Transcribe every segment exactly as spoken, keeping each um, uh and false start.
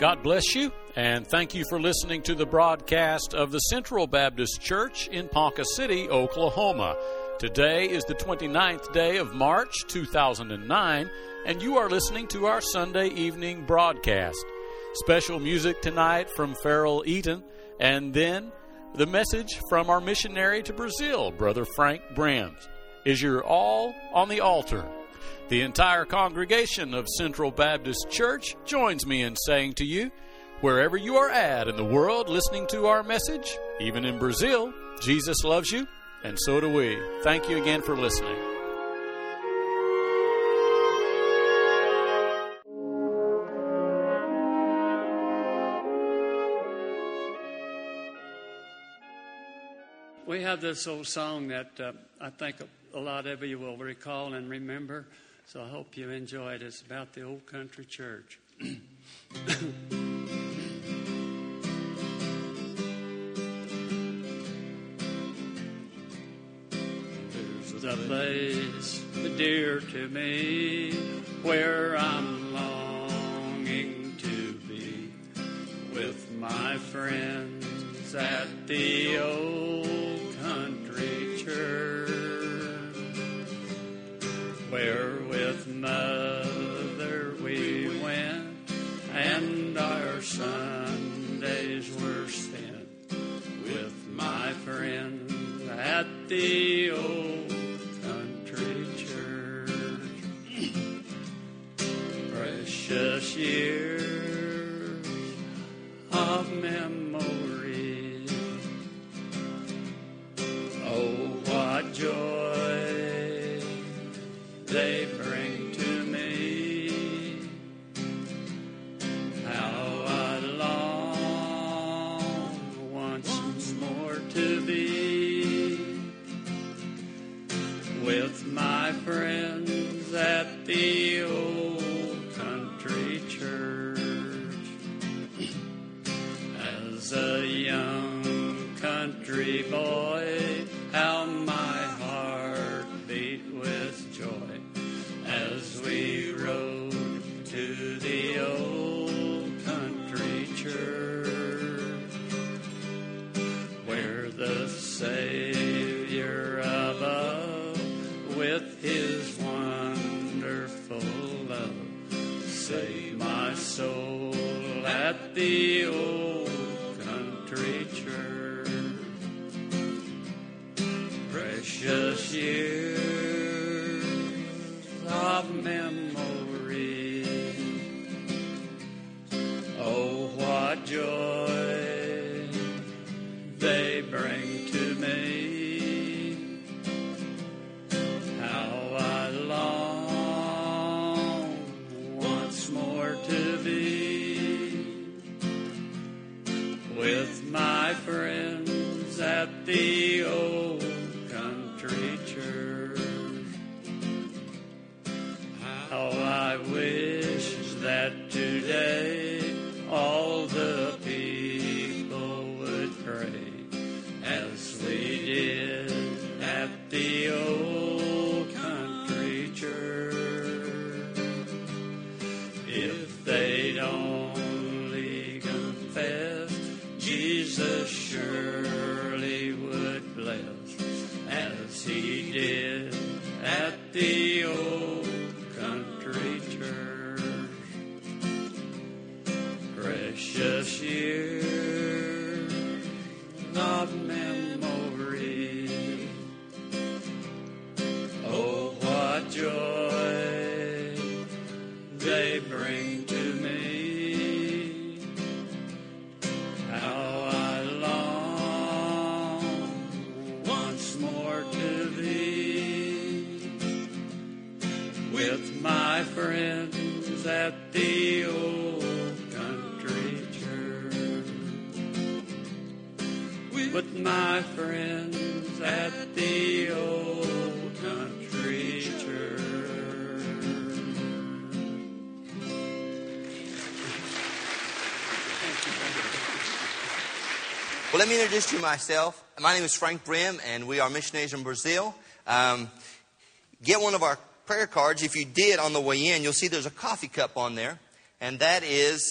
God bless you, and thank you for listening to the broadcast of the Central Baptist Church in Ponca City, Oklahoma. Today is the twenty-ninth day of March, two thousand nine, and you are listening to our Sunday evening broadcast. Special music tonight from Farrell Eaton, and then the message from our missionary to Brazil, Brother Frank Brims. Is your all on the altar? The entire congregation of Central Baptist Church joins me in saying to you, wherever you are at in the world listening to our message, even in Brazil, Jesus loves you, and so do we. Thank you again for listening. We have this old song that uh, I think a lot of you will recall and remember, so I hope you enjoy it. It's about the old country church. There's a place dear to me where I'm longing to be with my friends at the old country church, where with mother we went and our Sundays were spent with my friends at the old country church. Precious years of memory, oh what joy they bring to me. How I long once more to be with my friends at the old country church. As a young country boy, how my heart beat with joy as we rode to the old country church, where the Savior above with his wonderful love saved my soul at the old country church. Precious years of memory, oh what joy they bring to me. How I long once more to be with my friends at the old country church. How I wish that today all the people would pray as we did at the old country church. If they'd only confess, Jesus surely would bless as he did at the old country church. Precious years of memory, oh what joy they bring to me. How I long once more to be with my friends at the old country church, with my friends at the old country church. Well, let me introduce you myself. My name is Frank Brim, and we are missionaries in Brazil. Um, get one of our prayer cards. If you did on the way in, you'll see there's a coffee cup on there, and that is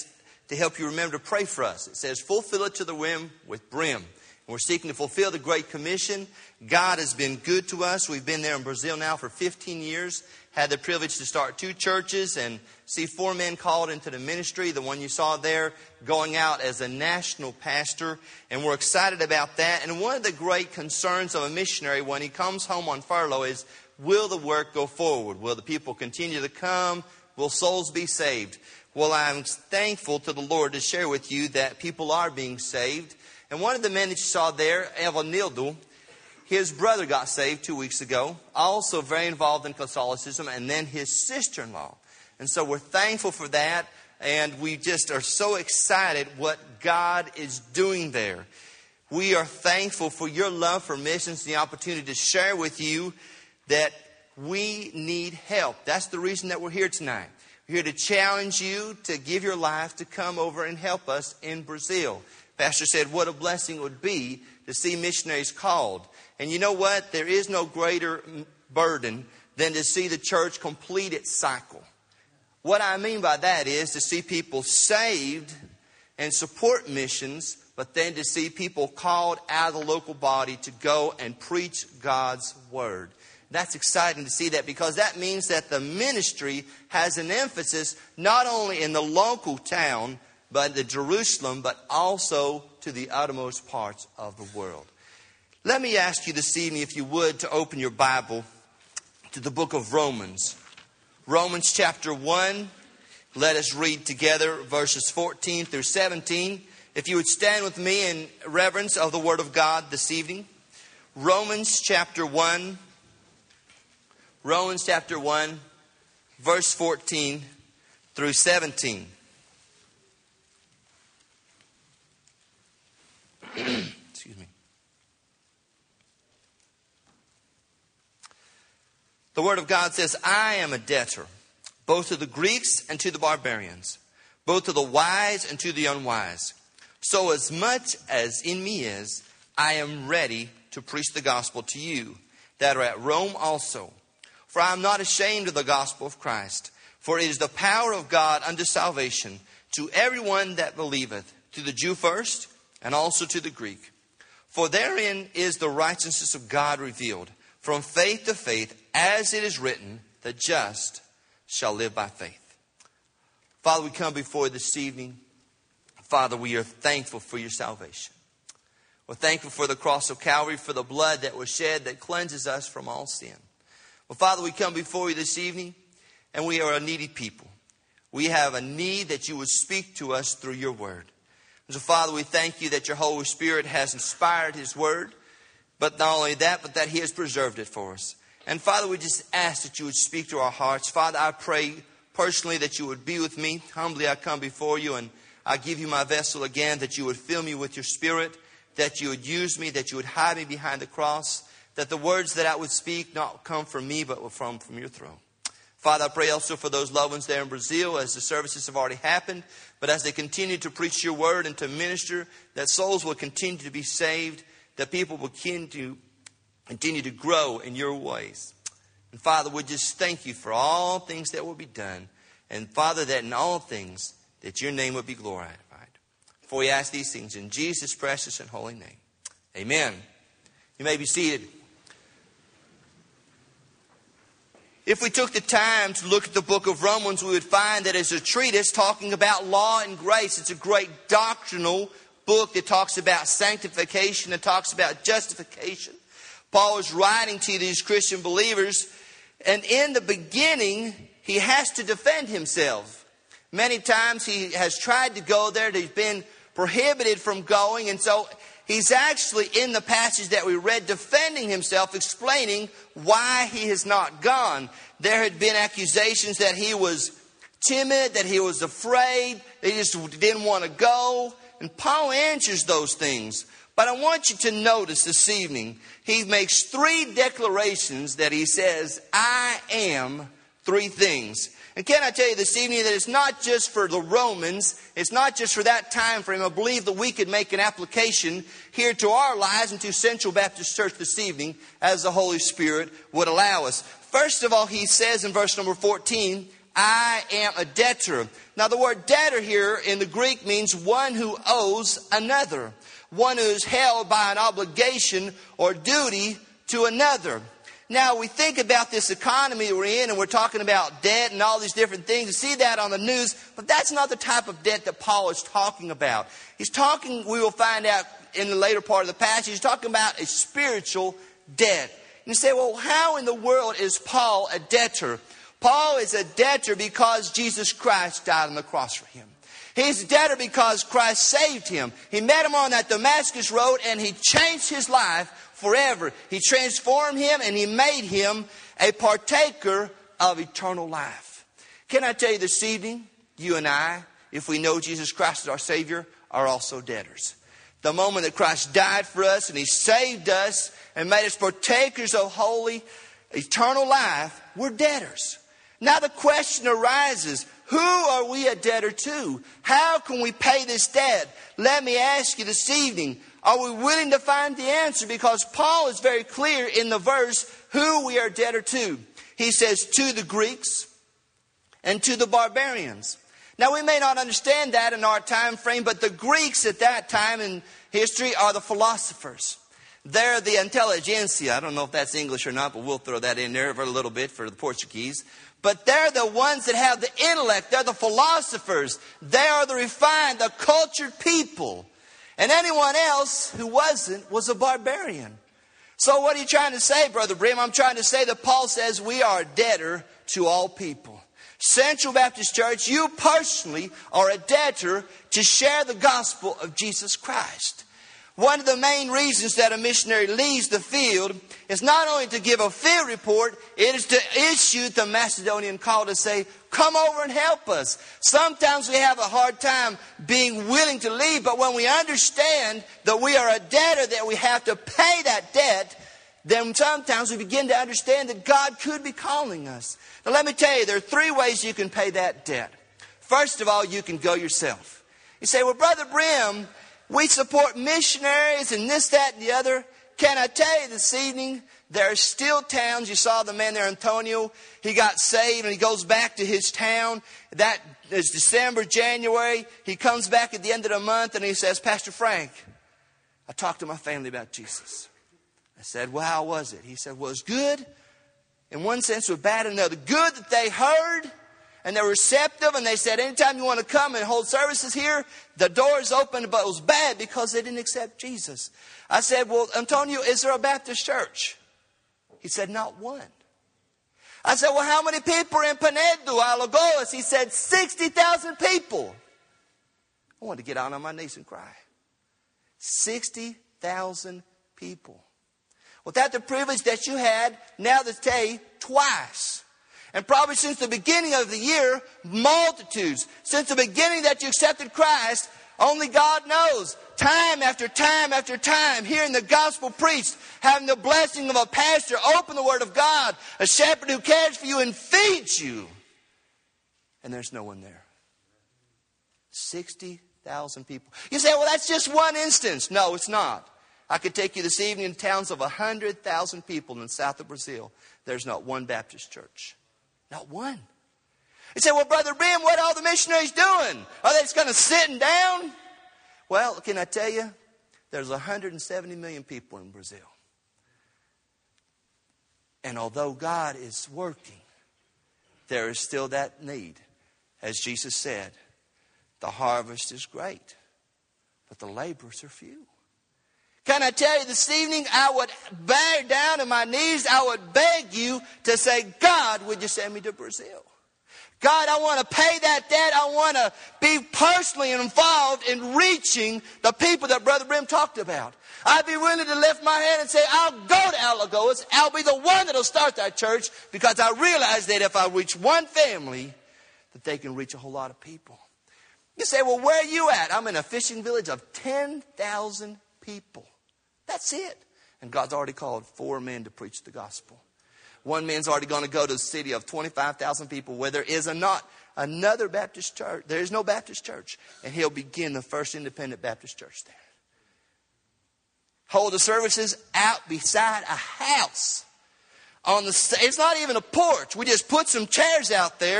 to help you remember to pray for us. It says, fulfill it to the rim with brim. And we're seeking to fulfill the Great Commission. God has been good to us. We've been there in Brazil now for fifteen years. Had the privilege to start two churches and see four men called into the ministry. The one you saw there going out as a national pastor. And we're excited about that. And one of the great concerns of a missionary when he comes home on furlough is, will the work go forward? Will the people continue to come? Will souls be saved? Well, I'm thankful to the Lord to share with you that people are being saved. And one of the men that you saw there, Evanildo, his brother got saved two weeks ago. Also very involved in Catholicism. And then his sister-in-law. And so we're thankful for that. And we just are so excited what God is doing there. We are thankful for your love for missions and the opportunity to share with you that we need help. That's the reason that we're here tonight. We're here to challenge you to give your life to come over and help us in Brazil. Pastor said what a blessing it would be to see missionaries called. And you know what? There is no greater burden than to see the church complete its cycle. What I mean by that is to see people saved and support missions, but then to see people called out of the local body to go and preach God's Word. That's exciting to see that, because that means that the ministry has an emphasis not only in the local town, but in Jerusalem, but also to the uttermost parts of the world. Let me ask you this evening, if you would, to open your Bible to the book of Romans. Romans chapter one. Let us read together verses fourteen through seventeen. If you would stand with me in reverence of the Word of God this evening. Romans chapter one. Romans chapter one, verse fourteen through seventeen. Excuse me. The Word of God says, I am a debtor, both to the Greeks and to the barbarians, both to the wise and to the unwise. So as much as in me is, I am ready to preach the gospel to you that are at Rome also. For I am not ashamed of the gospel of Christ, for it is the power of God unto salvation to everyone that believeth, to the Jew first, and also to the Greek. For therein is the righteousness of God revealed, from faith to faith, as it is written, the just shall live by faith. Father, we come before you this evening. Father, we are thankful for your salvation. We're thankful for the cross of Calvary, for the blood that was shed that cleanses us from all sin. Well, Father, we come before you this evening, and we are a needy people. We have a need that you would speak to us through your word. And so, Father, we thank you that your Holy Spirit has inspired his word, but not only that, but that he has preserved it for us. And, Father, we just ask that you would speak to our hearts. Father, I pray personally that you would be with me. Humbly I come before you, and I give you my vessel again, that you would fill me with your Spirit, that you would use me, that you would hide me behind the cross, that the words that I would speak not come from me, but will come from your throne. Father, I pray also for those loved ones there in Brazil, as the services have already happened, but as they continue to preach your word and to minister, that souls will continue to be saved, that people will continue to, continue to grow in your ways. And Father, we just thank you for all things that will be done. And Father, that in all things, that your name would be glorified. For we ask these things in Jesus' precious and holy name. Amen. You may be seated. If we took the time to look at the book of Romans, we would find that it's a treatise talking about law and grace. It's a great doctrinal book that talks about sanctification, that talks about justification. Paul is writing to these Christian believers, and in the beginning, he has to defend himself. Many times he has tried to go there, he's been prohibited from going, and so he's actually in the passage that we read defending himself, explaining why he has not gone. There had been accusations that he was timid, that he was afraid, that he just didn't want to go. And Paul answers those things. But I want you to notice this evening, he makes three declarations that he says, I am three things. And can I tell you this evening that it's not just for the Romans, it's not just for that time frame. I believe that we could make an application here to our lives and to Central Baptist Church this evening as the Holy Spirit would allow us. First of all, he says in verse number fourteen, I am a debtor. Now the word debtor here in the Greek means one who owes another. One who is held by an obligation or duty to another. Now we think about this economy we're in, and we're talking about debt and all these different things. You see that on the news, but that's not the type of debt that Paul is talking about. He's talking, we will find out in the later part of the passage, he's talking about a spiritual debt. And you say, well, how in the world is Paul a debtor? Paul is a debtor because Jesus Christ died on the cross for him. He's a debtor because Christ saved him. He met him on that Damascus road and he changed his life forever. He transformed him and he made him a partaker of eternal life. Can I tell you this evening, you and I, if we know Jesus Christ as our Savior, are also debtors. The moment that Christ died for us and He saved us and made us partakers of holy, eternal life, we're debtors. Now the question arises, who are we a debtor to? How can we pay this debt? Let me ask you this evening, are we willing to find the answer? Because Paul is very clear in the verse who we are debtor to. He says to the Greeks and to the barbarians. Now we may not understand that in our time frame, but the Greeks at that time in history are the philosophers. They're the intelligentsia. I don't know if that's English or not, but we'll throw that in there for a little bit for the Portuguese. But they're the ones that have the intellect. They're the philosophers. They are the refined, the cultured people. And anyone else who wasn't was a barbarian. So what are you trying to say, Brother Brim? I'm trying to say that Paul says we are a debtor to all people. Central Baptist Church, you personally are a debtor to share the gospel of Jesus Christ. One of the main reasons that a missionary leaves the field is not only to give a field report, it is to issue the Macedonian call to say, come over and help us. Sometimes we have a hard time being willing to leave, but when we understand that we are a debtor, that we have to pay that debt, then sometimes we begin to understand that God could be calling us. Now let me tell you, there are three ways you can pay that debt. First of all, you can go yourself. You say, well, Brother Brim, we support missionaries and this, that, and the other. Can I tell you this evening, there are still towns. You saw the man there, Antonio. He got saved and he goes back to his town. That is December, January. He comes back at the end of the month and he says, Pastor Frank, I talked to my family about Jesus. I said, well, how was it? He said, well, it was good in one sense, but bad in another. Good that they heard and they're receptive, and they said, anytime you want to come and hold services here, the door is open, but it was bad because they didn't accept Jesus. I said, well, Antonio, is there a Baptist church? He said, not one. I said, well, how many people are in Penedo, Alagoas? He said, sixty thousand people. I wanted to get out on my knees and cry. sixty thousand people. Without the privilege that you had, now to tell you, twice. And probably since the beginning of the year, multitudes. Since the beginning that you accepted Christ, only God knows. Time after time after time, hearing the gospel preached, having the blessing of a pastor open the Word of God, a shepherd who cares for you and feeds you. And there's no one there. sixty thousand people. You say, well, that's just one instance. No, it's not. I could take you this evening in towns of one hundred thousand people in the south of Brazil. There's not one Baptist church. Not one. You say, well, Brother Brim, what are all the missionaries doing? Are they just going to sit down? Well, can I tell you? There's one hundred seventy million people in Brazil. And although God is working, there is still that need. As Jesus said, the harvest is great, but the laborers are few. Can I tell you this evening, I would bow down on my knees, I would beg you to say, God, would you send me to Brazil? God, I want to pay that debt. I want to be personally involved in reaching the people that Brother Brim talked about. I'd be willing to lift my hand and say, I'll go to Alagoas. I'll be the one that'll start that church, because I realize that if I reach one family, that they can reach a whole lot of people. You say, well, where are you at? I'm in a fishing village of ten thousand people. That's it. And God's already called four men to preach the gospel. One man's already going to go to a city of twenty-five thousand people where there is a not another Baptist church. There is no Baptist church. And he'll begin the first independent Baptist church there. Hold the services out beside a house. On the, it's not even a porch. We just put some chairs out there,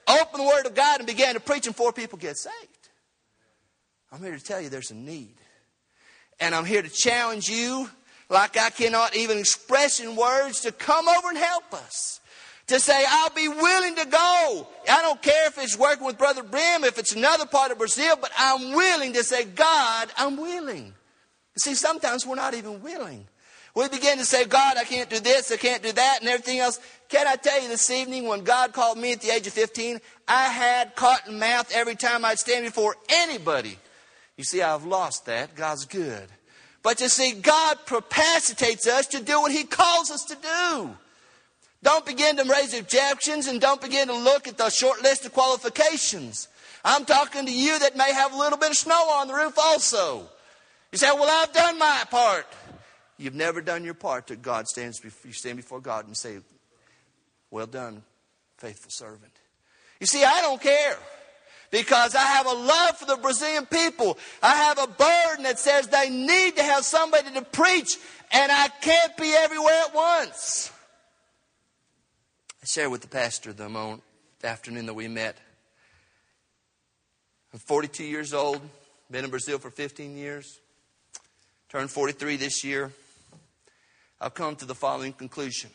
open the Word of God and began to preach, and four people get saved. I'm here to tell you there's a need. And I'm here to challenge you, like I cannot even express in words, to come over and help us. To say, I'll be willing to go. I don't care if it's working with Brother Brim, if it's another part of Brazil, but I'm willing to say, God, I'm willing. See, sometimes we're not even willing. We begin to say, God, I can't do this, I can't do that, and everything else. Can I tell you this evening, when God called me at the age of fifteen, I had cotton mouth every time I'd stand before anybody. You see, I've lost that. God's good. But you see, God capacitates us to do what He calls us to do. Don't begin to raise objections, and don't begin to look at the short list of qualifications. I'm talking to you that may have a little bit of snow on the roof also. You say, well, I've done my part. You've never done your part till God stands before, you stand before God and say, well done, faithful servant. You see, I don't care. Because I have a love for the Brazilian people. I have a burden that says they need to have somebody to preach. And I can't be everywhere at once. I shared with the pastor the, moment, the afternoon that we met. I'm forty-two years old. Been in Brazil for fifteen years. Turned forty-three this year. I've come to the following conclusion.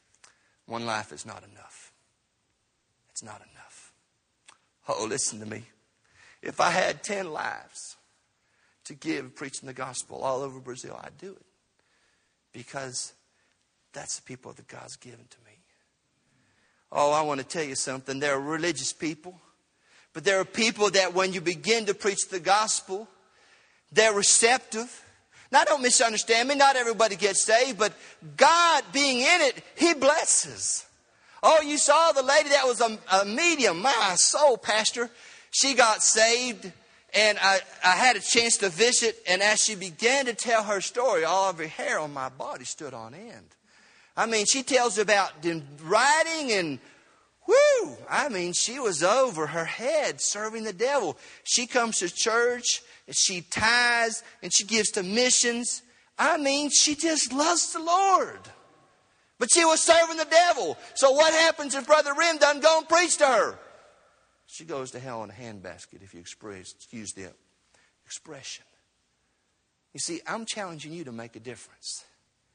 One life is not enough. It's not enough. Oh, listen to me. If I had ten lives to give preaching the gospel all over Brazil, I'd do it. Because that's the people that God's given to me. Oh, I want to tell you something. There are religious people. But there are people that when you begin to preach the gospel, they're receptive. Now, don't misunderstand me. Not everybody gets saved. But God being in it, He blesses. Oh, you saw the lady that was a, a medium. My soul, Pastor. She got saved. And I, I had a chance to visit. And as she began to tell her story, all of her hair on my body stood on end. I mean, she tells about writing and, whoo, I mean, she was over her head serving the devil. She comes to church, and she tithes, and she gives to missions. I mean, she just loves the Lord. But she was serving the devil. So what happens if Brother Rim doesn't go and preach to her? She goes to hell in a handbasket, if you express, excuse the expression. You see, I'm challenging you to make a difference.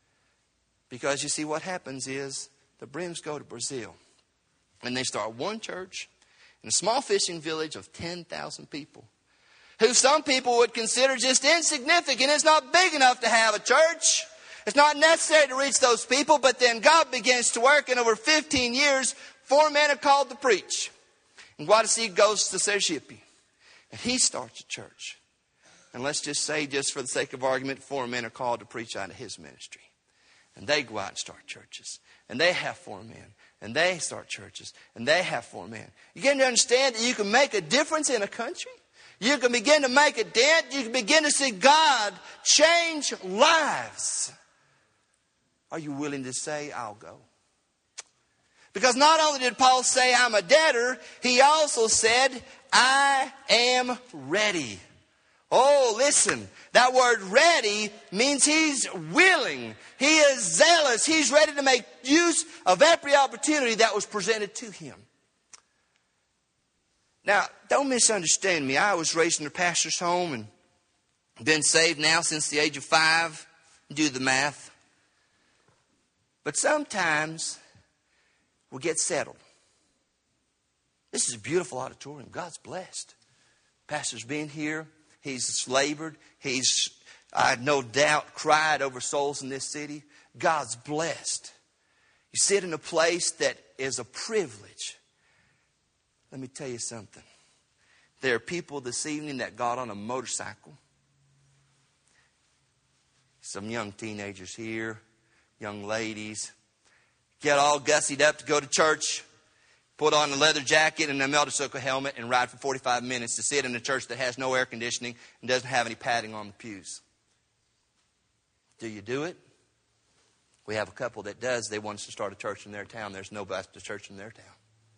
Because you see, what happens is the Brims go to Brazil. And they start one church in a small fishing village of ten thousand people. Who some people would consider just insignificant. It's not big enough to have a church. It's not necessary to reach those people. But then God begins to work. And over fifteen years, four men are called to preach. And Guadalupe goes to Sergipe. And he starts a church. And let's just say, just for the sake of argument, four men are called to preach out of his ministry. And they go out and start churches. And they have four men. And they start churches. And they have four men. You begin to understand that you can make a difference in a country. You can begin to make a dent. You can begin to see God change lives. Are you willing to say, I'll go? Because not only did Paul say, I'm a debtor, he also said, I am ready. Oh, listen, that word ready means he's willing. He is zealous. He's ready to make use of every opportunity that was presented to him. Now, don't misunderstand me. I was raised in a pastor's home and been saved now since the age of five. Do the math. But sometimes we get settled. This is a beautiful auditorium. God's blessed. Pastor's been here. He's labored. He's, I have no doubt, cried over souls in this city. God's blessed. You sit in a place that is a privilege. Let me tell you something. There are people this evening that got on a motorcycle. Some young teenagers here, young ladies, get all gussied up to go to church. Put on a leather jacket and a motorcycle helmet and ride for forty-five minutes to sit in a church that has no air conditioning and doesn't have any padding on the pews. Do you do it? We have a couple that does. They want us to start a church in their town. There's no Baptist church in their town.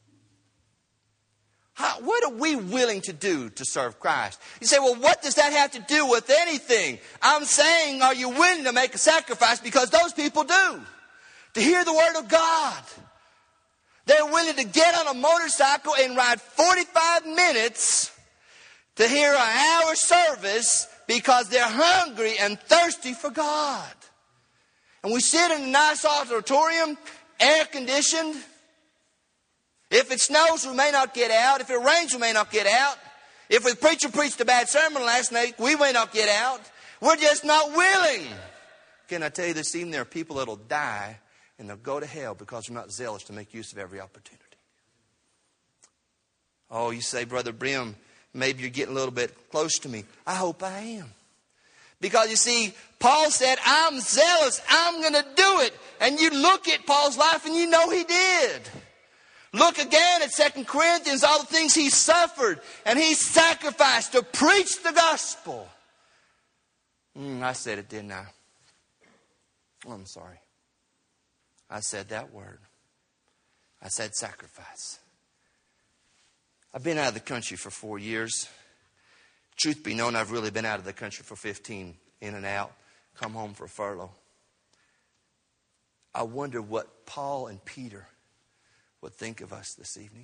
How, what are we willing to do to serve Christ? You say, well, what does that have to do with anything? I'm saying, are you willing to make a sacrifice? Because those people do. To hear the word of God. They're willing to get on a motorcycle and ride forty-five minutes to hear an hour service because they're hungry and thirsty for God. And we sit in a nice auditorium, air conditioned. If it snows, we may not get out. If it rains, we may not get out. If the preacher preached a bad sermon last night, we may not get out. We're just not willing. Can I tell you this evening, there are people that will die and they'll go to hell because they're not zealous to make use of every opportunity. Oh, you say, Brother Brim, maybe you're getting a little bit close to me. I hope I am. Because you see, Paul said, I'm zealous. I'm going to do it. And you look at Paul's life and you know he did. Look again at Second Corinthians, all the things he suffered and he sacrificed to preach the gospel. Mm, I said it, didn't I? Oh, I'm sorry. I said that word. I said sacrifice. I've been out of the country for four years. Truth be known, I've really been out of the country for fifteen, in and out. Come home for a furlough. I wonder what Paul and Peter would think of us this evening.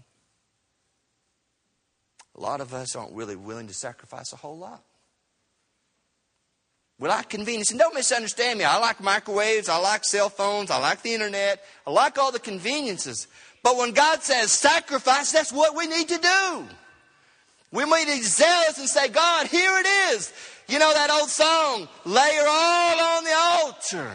A lot of us aren't really willing to sacrifice a whole lot. We like convenience. And don't misunderstand me. I like microwaves. I like cell phones. I like the internet. I like all the conveniences. But when God says sacrifice, that's what we need to do. We need to be zealous and say, God, here it is. You know that old song, lay her all on the altar.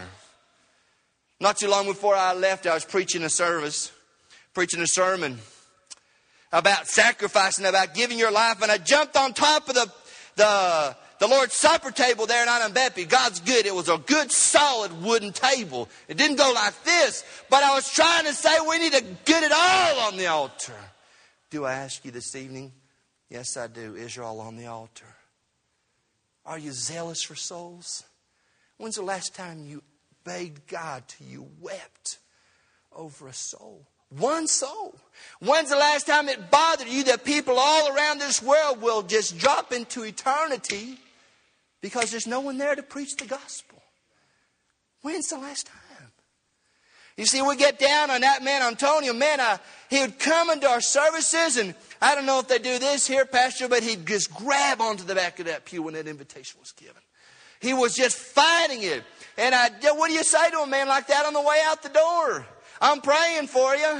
Not too long before I left, I was preaching a service, preaching a sermon about sacrificing, about giving your life. And I jumped on top of the, the, the Lord's Supper table there in Anambepi. God's good. It was a good, solid wooden table. It didn't go like this. But I was trying to say we need to get it all on the altar. Do I ask you this evening? Yes, I do. Is your all on the altar? Are you zealous for souls? When's the last time you begged God till you wept over a soul? One soul. When's the last time it bothered you that people all around this world will just drop into eternity because there's no one there to preach the gospel? When's the last time? You see, we get down on that man, Antonio. Man, uh, he would come into our services, and I don't know if they do this here, Pastor, but he'd just grab onto the back of that pew when that invitation was given. He was just fighting it. And I, what do you say to a man like that on the way out the door? I'm praying for you.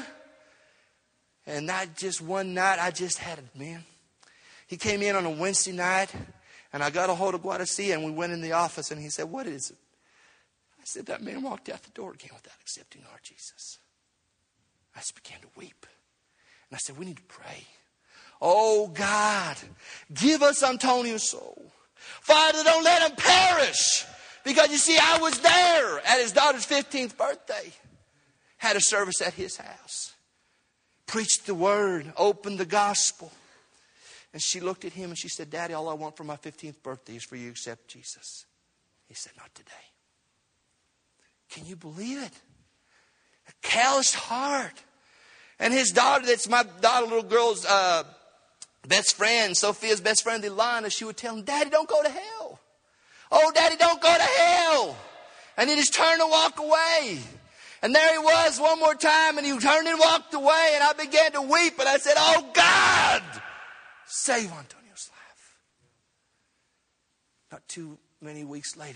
And I just, one night, I just had it, man. He came in on a Wednesday night, and I got a hold of Guadalupe, and we went in the office, and he said, what is it? I said, that man walked out the door again without accepting our Jesus. I just began to weep. And I said, we need to pray. Oh, God, give us Antonio's soul. Father, don't let him perish. Because, you see, I was there at his daughter's fifteenth birthday. Had a service at his house. Preached the word, opened the gospel. And she looked at him and she said, Daddy, all I want for my fifteenth birthday is for you to accept Jesus. He said, not today. Can you believe it? A calloused heart. And his daughter, that's my daughter, little girl's uh, best friend, Sophia's best friend, Ilana, she would tell him, Daddy, don't go to hell. Oh, Daddy, don't go to hell. And he just turned and walked away. And there he was one more time, and he turned and walked away, and I began to weep, and I said, oh, God, save Antonio's life. Not too many weeks later,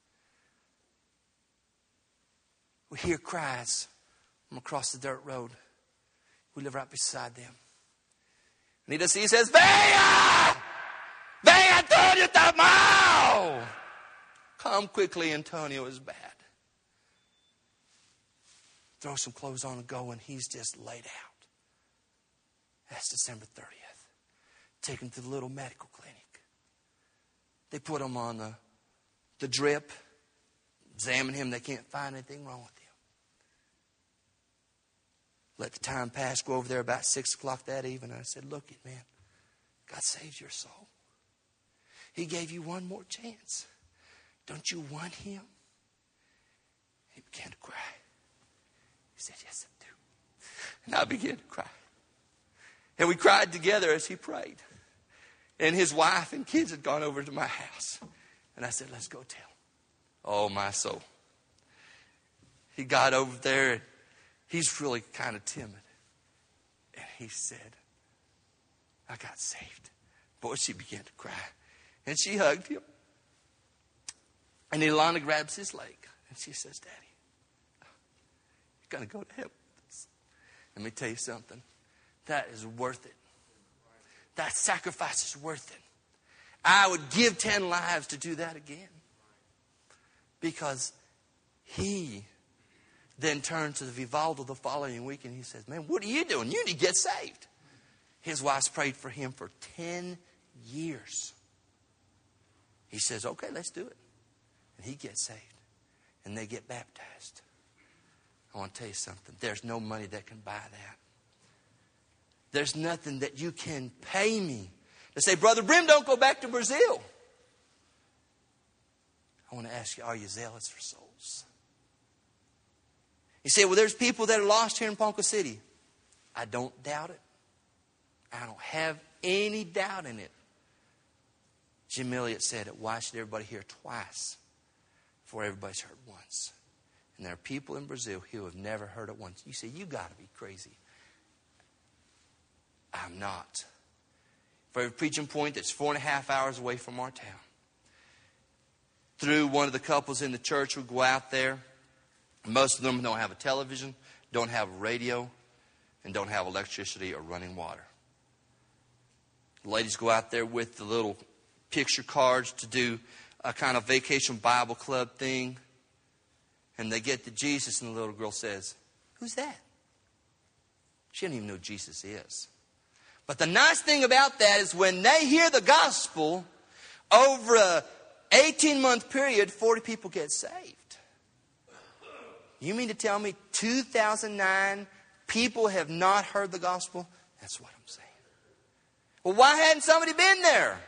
we hear cries from across the dirt road. We live right beside them. And he just he says, Venga! Venga, Antonio, está mal! Come quickly, Antonio is bad. Throw some clothes on and go, and he's just laid out. That's December thirtieth. Take him to the little medical clinic. They put him on the, the drip. Examine him. They can't find anything wrong with him. Let the time pass. Go over there about six o'clock that evening. I said, look it, man. God saves your soul. He gave you one more chance. Don't you want him? He began to cry. He said, yes, I do. And I began to cry. And we cried together as he prayed. And his wife and kids had gone over to my house. And I said, let's go tell him. Oh, my soul. He got over there. And he's really kind of timid. he said, I got saved. Boy, she began to cry. And she hugged him. And Ilana grabs his leg. And she says, Daddy, you're going to go to heaven with us. Let me tell you something. That is worth it. That sacrifice is worth it. I would give ten lives to do that again. Because he then turned to the Vivaldo the following week and he says, man, what are you doing? You need to get saved. His wife prayed for him for ten years. He says, okay, let's do it. And he gets saved. And they get baptized. I want to tell you something. There's no money that can buy that. There's nothing that you can pay me to say, Brother Brim, don't go back to Brazil. I want to ask you, are you zealous for souls? You say, well, there's people that are lost here in Ponca City. I don't doubt it. I don't have any doubt in it. Jim Elliott said it. Why should everybody hear twice before everybody's heard once? And there are people in Brazil who have never heard it once. You say, you got to be crazy. I'm not. For every preaching point that's four and a half hours away from our town. Through one of the couples in the church who go out there. Most of them don't have a television, don't have a radio, and don't have electricity or running water. The ladies go out there with the little picture cards to do a kind of vacation Bible club thing. And they get to Jesus and the little girl says, who's that? She doesn't even know who Jesus is. But the nice thing about that is when they hear the gospel, over a eighteen-month period, forty people get saved. You mean to tell me two thousand nine people have not heard the gospel? That's what I'm saying. Well, why hadn't somebody been there?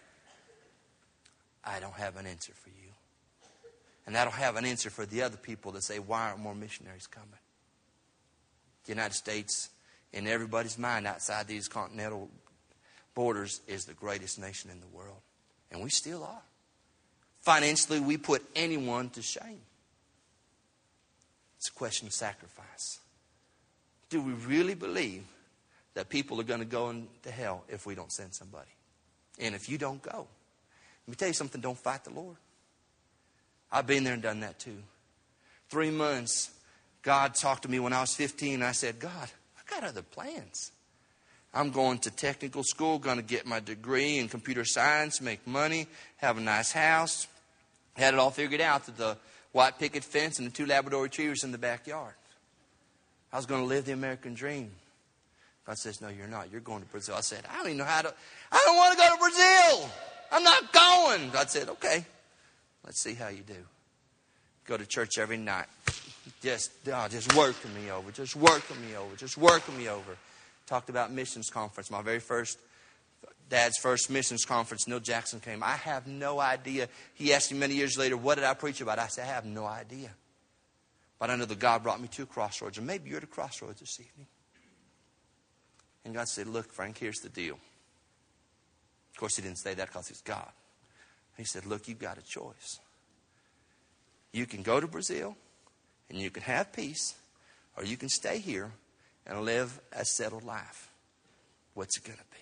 I don't have an answer for you. And I don't have an answer for the other people that say, why aren't more missionaries coming? The United States, in everybody's mind outside these continental borders, is the greatest nation in the world. And we still are. Financially, we put anyone to shame. It's a question of sacrifice. Do we really believe that people are going to go into hell if we don't send somebody? And if you don't go, let me tell you something, don't fight the Lord. I've been there and done that too. Three months, God talked to me when I was fifteen. And I said, God, I got other plans. I'm going to technical school, going to get my degree in computer science, make money, have a nice house. Had it all figured out, that the white picket fence and the two Labrador retrievers in the backyard. I was going to live the American dream. God says, no, you're not. You're going to Brazil. I said, I don't even know how to. I don't want to go to Brazil. I'm not going. God said, okay, let's see how you do. Go to church every night. Just, oh, just working me over. Just working me over. Just working me over. Talked about missions conference. My very first, Dad's first missions conference, Neil Jackson came. I have no idea. He asked me many years later, what did I preach about? I said, I have no idea. But I know that God brought me to a crossroads. And maybe you're at a crossroads this evening. And God said, look, Frank, here's the deal. Of course, he didn't say that because he's God. He said, look, you've got a choice. You can go to Brazil and you can have peace, or you can stay here and live a settled life. What's it going to be?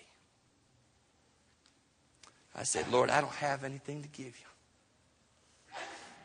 I said, Lord, I don't have anything to give you.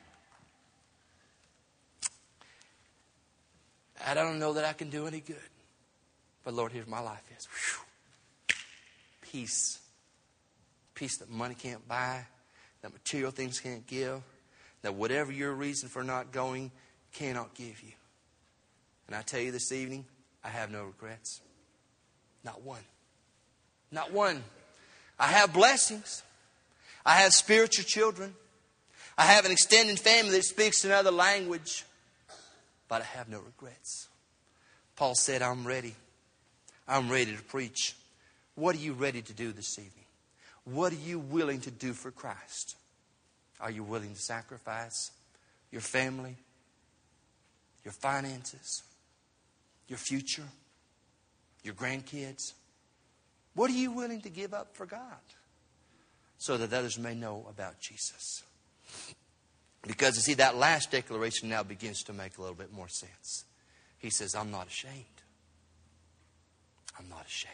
I don't know that I can do any good. But Lord, here's my life is. Whew. Peace. Peace that money can't buy, that material things can't give, that whatever your reason for not going cannot give you. And I tell you this evening, I have no regrets. Not one. Not one. I have blessings. I have spiritual children. I have an extended family that speaks another language. But I have no regrets. Paul said, I'm ready. I'm ready to preach. What are you ready to do this evening? What are you willing to do for Christ? Are you willing to sacrifice your family, your finances, your future, your grandkids? What are you willing to give up for God so that others may know about Jesus? Because, you see, that last declaration now begins to make a little bit more sense. He says, I'm not ashamed. I'm not ashamed.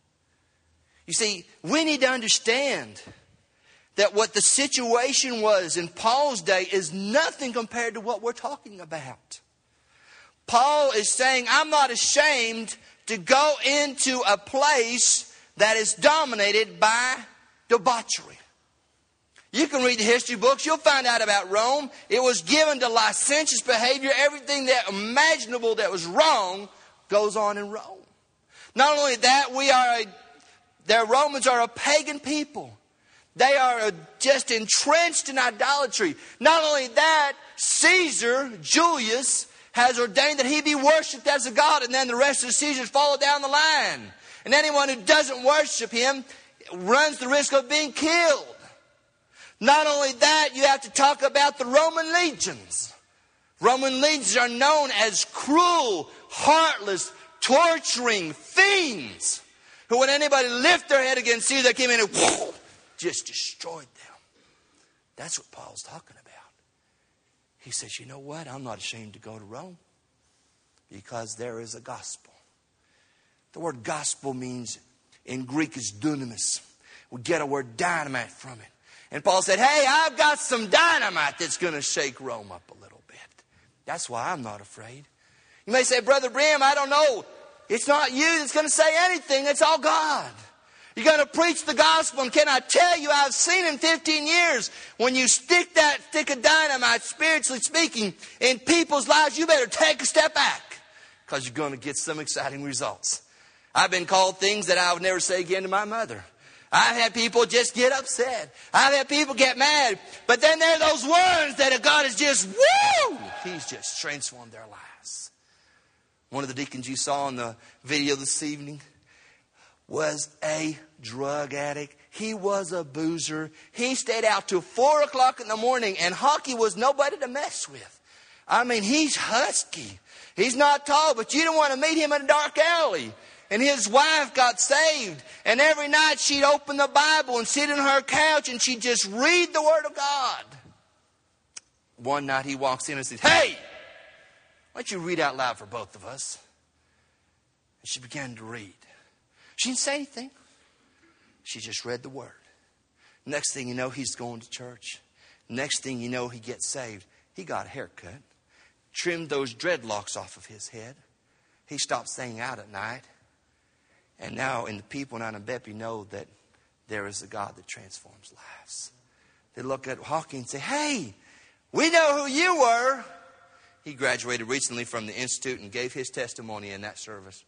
You see, we need to understand that what the situation was in Paul's day is nothing compared to what we're talking about. Paul is saying, I'm not ashamed to go into a place that is dominated by debauchery. You can read the history books. You'll find out about Rome. It was given to licentious behavior. Everything that imaginable that was wrong goes on in Rome. Not only that, we are a, the Romans are a pagan people. They are just entrenched in idolatry. Not only that, Caesar, Julius, has ordained that he be worshipped as a god, and then the rest of the Caesars follow down the line. And anyone who doesn't worship him runs the risk of being killed. Not only that, you have to talk about the Roman legions. Roman legions are known as cruel, heartless, torturing fiends who, when anybody lift their head against Caesar, they came in and whoo, just destroyed them. That's what Paul's talking about. He says, you know what? I'm not ashamed to go to Rome because there is a gospel. The word gospel means, in Greek, is dunamis. We get a word dynamite from it. And Paul said, hey, I've got some dynamite that's going to shake Rome up a little bit. That's why I'm not afraid. You may say, Brother Brim, I don't know. It's not you that's going to say anything. It's all God. You're going to preach the gospel. And can I tell you, I've seen in fifteen years, when you stick that stick of dynamite, spiritually speaking, in people's lives, you better take a step back because you're going to get some exciting results. I've been called things that I would never say again to my mother. I've had people just get upset. I've had people get mad. But then there are those ones that God has just, woo! He's just transformed their lives. One of the deacons you saw in the video this evening was a drug addict. He was a boozer. He stayed out till four o'clock in the morning, and hockey was nobody to mess with. I mean, he's husky. He's not tall, but you don't want to meet him in a dark alley. And his wife got saved. And every night she'd open the Bible and sit on her couch and she'd just read the Word of God. One night he walks in and says, hey, why don't you read out loud for both of us? And she began to read. She didn't say anything. She just read the Word. Next thing you know, he's going to church. Next thing you know, he gets saved. He got a haircut. Trimmed those dreadlocks off of his head. He stopped staying out at night. And now, and the people in Anabepi know that there is a God that transforms lives. They look at Hockey and say, hey, we know who you were. He graduated recently from the Institute and gave his testimony in that service.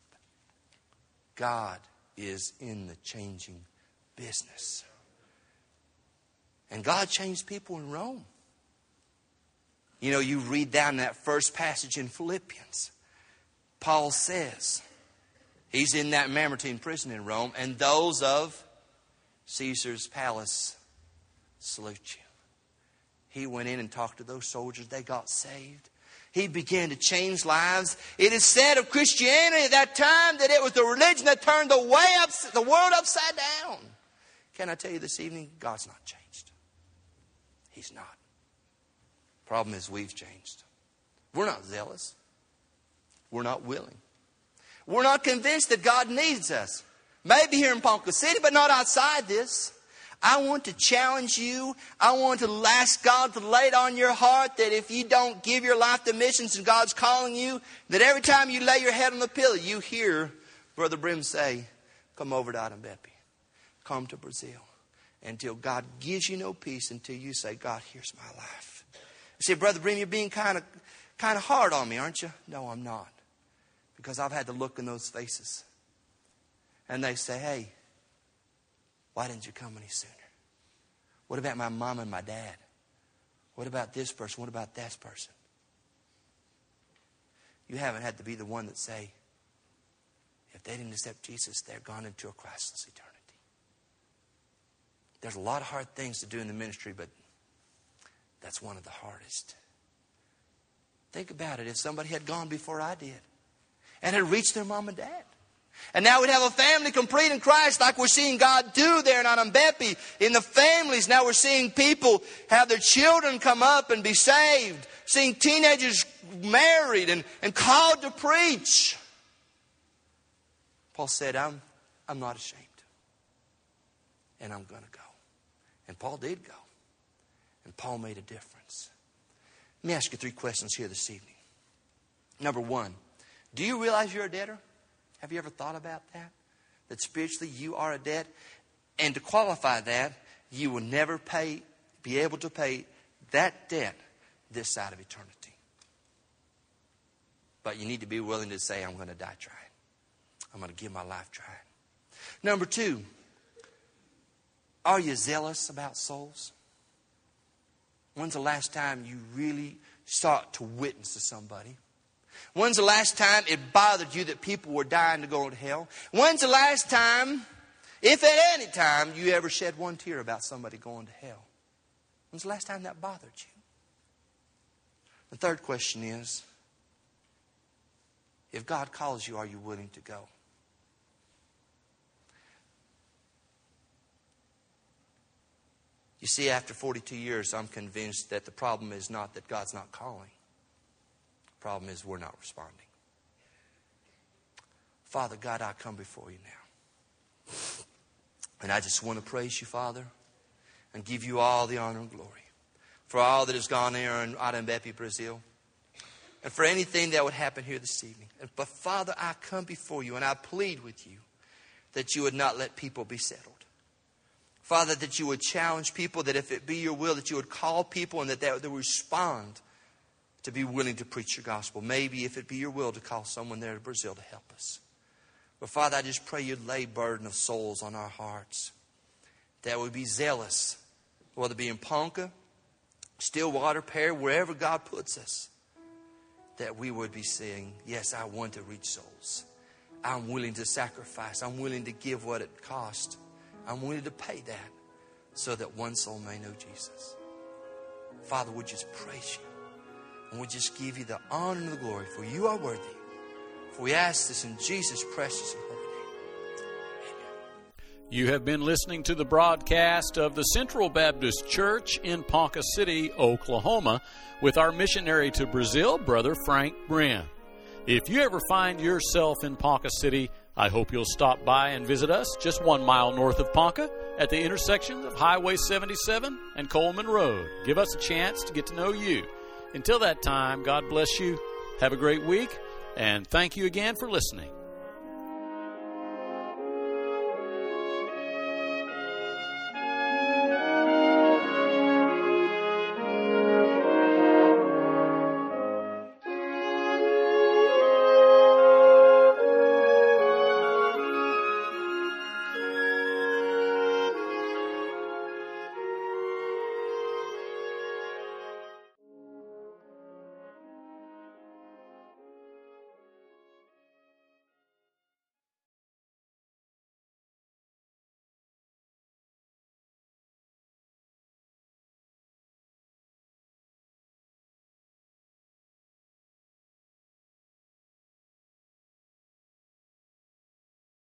God is in the changing business. And God changed people in Rome. You know, you read down that first passage in Philippians. Paul says, he's in that Mamertine prison in Rome, and those of Caesar's palace salute you. He went in and talked to those soldiers. They got saved. He began to change lives. It is said of Christianity at that time that it was the religion that turned the way up, the world upside down. Can I tell you this evening, God's not changed. He's not. Problem is, we've changed. We're not zealous. We're not willing. We're not convinced that God needs us. Maybe here in Ponca City, but not outside this. I want to challenge you. I want to ask God to lay it on your heart that if you don't give your life to missions and God's calling you, that every time you lay your head on the pillow, you hear Brother Brim say, come over to Anabepi. Come to Brazil. Until God gives you no peace until you say, God, here's my life. You say, Brother Brim, you're being kind of, kind of hard on me, aren't you? No, I'm not. Because I've had to look in those faces. And they say, hey, why didn't you come any sooner? What about my mom and my dad? What about this person? What about that person? You haven't had to be the one that say, if they didn't accept Jesus, they're gone into a Christless eternity. There's a lot of hard things to do in the ministry, but that's one of the hardest. Think about it. If somebody had gone before I did and had reached their mom and dad, and now we'd have a family complete in Christ like we're seeing God do there in Anabepi. In the families, now we're seeing people have their children come up and be saved. Seeing teenagers married and, and called to preach. Paul said, I'm, I'm not ashamed. And I'm going to go. And Paul did go. And Paul made a difference. Let me ask you three questions here this evening. Number one, do you realize you're a debtor? Have you ever thought about that? That spiritually you are a debt? And to qualify that, you will never pay, be able to pay that debt this side of eternity. But you need to be willing to say, I'm going to die trying. I'm going to give my life trying. Number two, are you zealous about souls? When's the last time you really sought to witness to somebody? When's the last time it bothered you that people were dying to go to hell? When's the last time, if at any time, you ever shed one tear about somebody going to hell? When's the last time that bothered you? The third question is, if God calls you, are you willing to go? You see, after forty-two years, I'm convinced that the problem is not that God's not calling. The problem is we're not responding. Father God, I come before you now. And I just want to praise you, Father, and give you all the honor and glory for all that has gone there in Arembepe, Brazil, and for anything that would happen here this evening. But Father, I come before you and I plead with you that you would not let people be settled. Father, that you would challenge people, that if it be your will, that you would call people and that they would respond to be willing to preach your gospel. Maybe if it be your will to call someone there to Brazil to help us. But Father, I just pray you'd lay burden of souls on our hearts. That we be zealous, whether it be in Ponca, Stillwater, Perry, wherever God puts us. That we would be saying, yes, I want to reach souls. I'm willing to sacrifice. I'm willing to give what it costs. I'm willing to pay that so that one soul may know Jesus. Father, we just praise you. And we just give you the honor and the glory, for you are worthy. For we ask this in Jesus' precious and holy name. Amen. You have been listening to the broadcast of the Central Baptist Church in Ponca City, Oklahoma, with our missionary to Brazil, Brother Frank Brim. If you ever find yourself in Ponca City, I hope you'll stop by and visit us just one mile north of Ponca at the intersection of Highway seventy-seven and Coleman Road. Give us a chance to get to know you. Until that time, God bless you. Have a great week, and thank you again for listening.